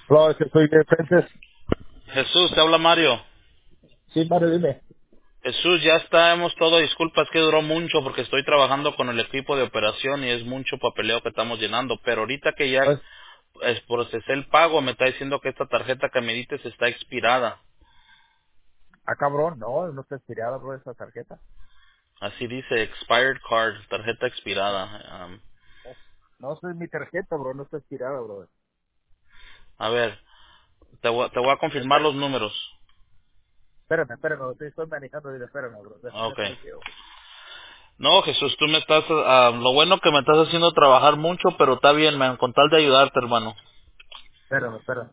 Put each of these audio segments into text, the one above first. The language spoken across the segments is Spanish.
Hola, que soy de Princess. Jesús, te habla Mario. Sí, Mario, dime. Jesús, ya estamos todo. Disculpas que duró mucho porque estoy trabajando con el equipo de operación y es mucho papeleo que estamos llenando. Pero ahorita que ya Pues, procesé el pago, me está diciendo que esta tarjeta que me diste está expirada. cabrón, no está expirada, bro, esa tarjeta. Así dice, expired card, tarjeta No, expirada. no, esa es mi tarjeta, bro, no está expirada, bro. A ver, te voy a confirmar los números. Espérame, estoy manejando, dile, espérame, bro, Ok. déjame chequeo. No, Jesús, tú me estás... lo bueno que me estás haciendo trabajar mucho, pero está bien, man, con tal de ayudarte, hermano. Espérame.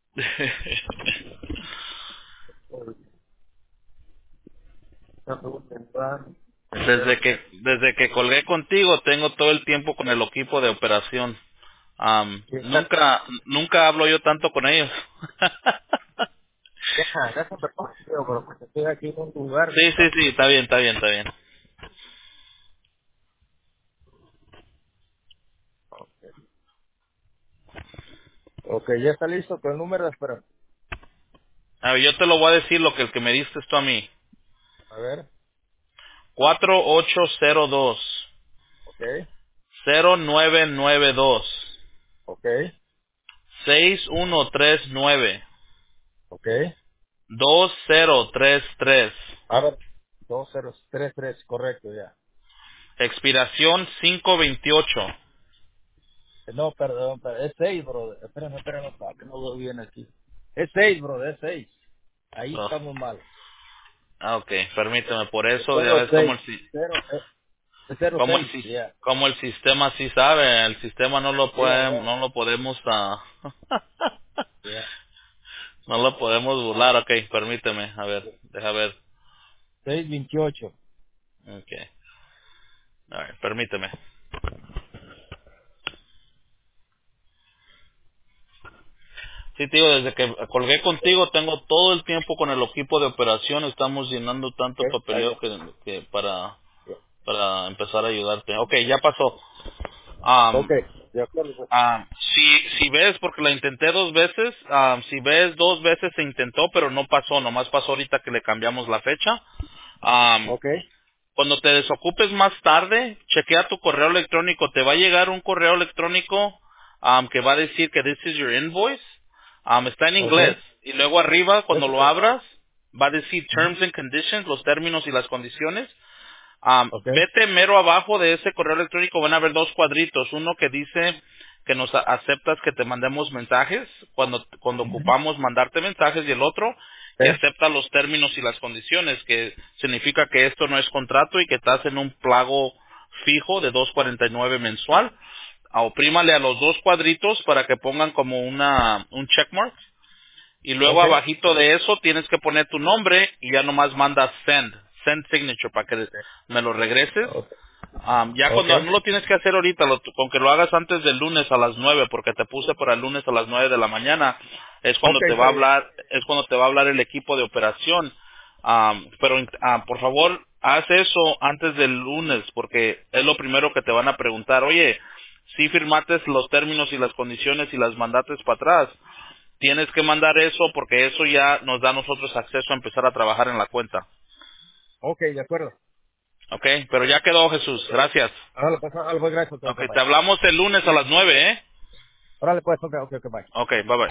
Desde que colgué contigo tengo todo el tiempo con el equipo de operación. Sí, Nunca hablo yo tanto con ellos. déjame chequeo, bro, porque estoy aquí en un lugar. Sí, sí, sí, está bien, está bien, está bien. Ok, ya está listo con el número, espera. A ver, yo te lo voy a decir lo que el que me diste tú a mí. A ver, 4802 ok, 0992 ok, 6139 ok. 2033. Ahora, 2033, correcto, ya. Expiración 528. No, perdón, es 6, bro. Espérame, para que no lo bien aquí. Es 6, bro, es 6. Ahí Oh, estamos mal. ok, permíteme, por Es eso ya cero ves como seis, cero, es cero como seis, ya. como el sistema sí sabe, el sistema no lo Ya, puede, ya, no lo podemos ya. no lo podemos burlar. Ok, permíteme, a ver, deja ver. 628. Ok, a ver, permíteme. Sí, tío, desde que colgué contigo tengo todo el tiempo con el equipo de operación, estamos llenando Ok, tanto está papeleo bien. que para Ya. empezar a ayudarte. Ok, ya pasó. Um, Ok, de acuerdo, pues. si ves, porque la intenté dos veces, si ves dos veces se intentó, pero no pasó, nomás pasó ahorita que le cambiamos la fecha. Am, Ok, Cuando te desocupes más tarde, chequea tu correo electrónico, te va a llegar un correo electrónico que va a decir que this is your invoice. Está en ok. inglés. Y luego arriba, cuando lo Déjame. abras, va a decir Ujú. terms and conditions, los términos y las condiciones. Ok, Vete mero abajo de ese correo electrónico, van a ver dos cuadritos. Uno que dice que nos aceptas que te mandemos mensajes cuando ocupamos mandarte mensajes y el otro que ok, acepta los términos y las condiciones, que significa que esto no es contrato y que estás en un pago fijo de 2.49 mensual. Oprímale a los dos cuadritos para que pongan como un checkmark y luego ok. abajito de eso tienes que poner tu nombre y ya nomás mandas send signature para que me lo regreses. Ok, Ya ok, cuando no lo tienes que hacer ahorita, con que lo hagas antes del lunes a las 9, porque te puse para el lunes a las 9 de la mañana, es ok, cuando te va está a bien. hablar, el equipo de operación. Pero por favor, haz eso antes del lunes, porque es lo primero que te van a preguntar. Oye, si firmaste los términos y las condiciones y las mandates para atrás, tienes que mandar eso porque eso ya nos da a nosotros acceso a empezar a trabajar en la cuenta. Ok, de acuerdo. ¿Ok? Pero ya quedó, Jesús. Gracias. Ahora pues, algo gracias, Ok, ok, te bye. hablamos el lunes a las 9, ¿eh? Órale, pues, ok, bye. Ok, bye bye.